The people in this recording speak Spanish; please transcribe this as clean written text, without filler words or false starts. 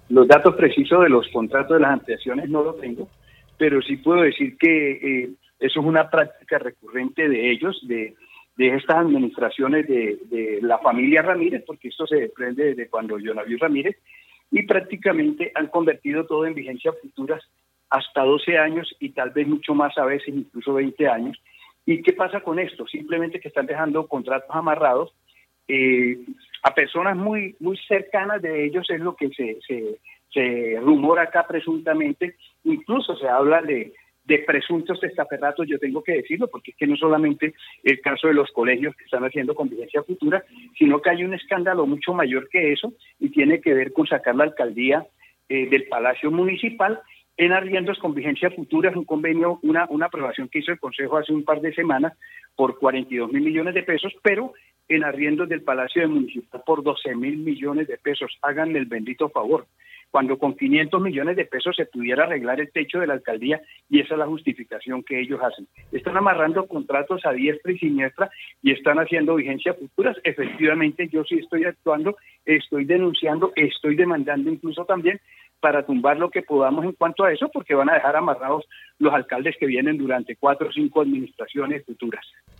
Los datos precisos de los contratos de las ampliaciones no los tengo, pero sí puedo decir que eso es una práctica recurrente de ellos, de estas administraciones de la familia Ramírez, porque esto se desprende desde cuando Jonavius Ramírez, y prácticamente han convertido todo en vigencias futuras hasta 12 años y tal vez mucho más, a veces incluso 20 años. ¿Y qué pasa con esto? Simplemente que están dejando contratos amarrados a personas muy cercanas de ellos, es lo que se rumora acá presuntamente. Incluso se habla de presuntos testaferratos, yo tengo que decirlo, porque es que no solamente el caso de los colegios que están haciendo con vigencia futura, sino que hay un escándalo mucho mayor que eso y tiene que ver con sacar la alcaldía del Palacio Municipal en arriendos con vigencia futura. Es un convenio, una aprobación que hizo el Consejo hace un par de semanas por 42.000 millones de pesos, pero en arriendos del Palacio Municipal por 12.000 millones de pesos. Háganme el bendito favor, cuando con 500 millones de pesos se pudiera arreglar el techo de la alcaldía, y esa es la justificación que ellos hacen. Están amarrando contratos a diestra y siniestra y están haciendo vigencias futuras. Efectivamente, yo sí estoy actuando, estoy denunciando, estoy demandando incluso también para tumbar lo que podamos en cuanto a eso, porque van a dejar amarrados los alcaldes que vienen durante 4 o 5 administraciones futuras.